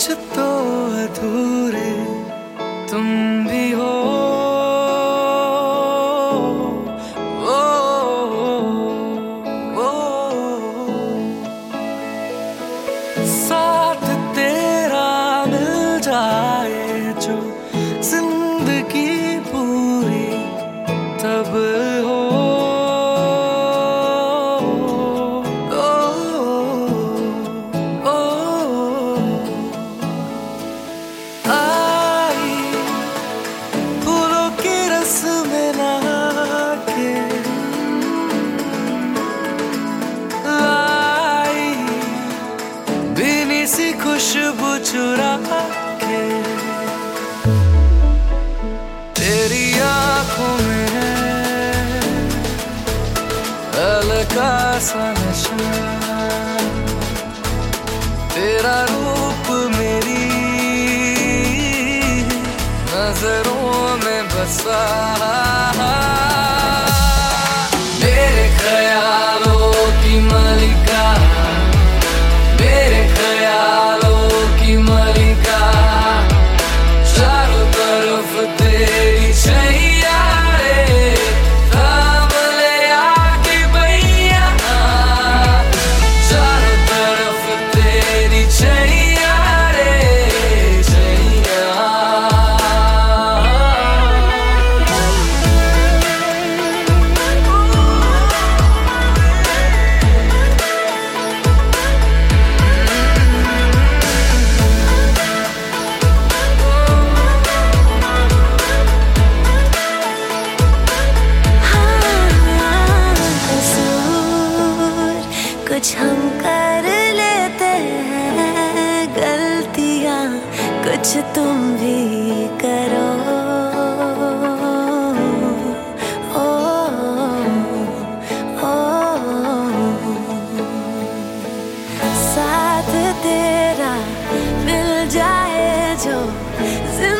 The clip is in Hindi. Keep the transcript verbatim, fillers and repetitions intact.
तो अधूरे तुम भी हो। ओ, ओ, ओ, साथ तेरा मिल जाए जो जिंदगी पूरी तब हो। सी खुशबू चुरा के तेरी आंखों में हल्का सा नशा, तेरा रूप मेरी नजरों में बसा। मेरे ख्यालों की मलिका, मेरे ख्यालों की मलिका, चारों तरफ तेरी छैया रे, थाम ले आके भैया, चारों तरफ तेरी छैया रे, छैया। कुछ हम कर लेते हैं गलतियाँ, कुछ तुम भी करो। ओ, ओ, ओ, साथ तेरा मिल जाए जो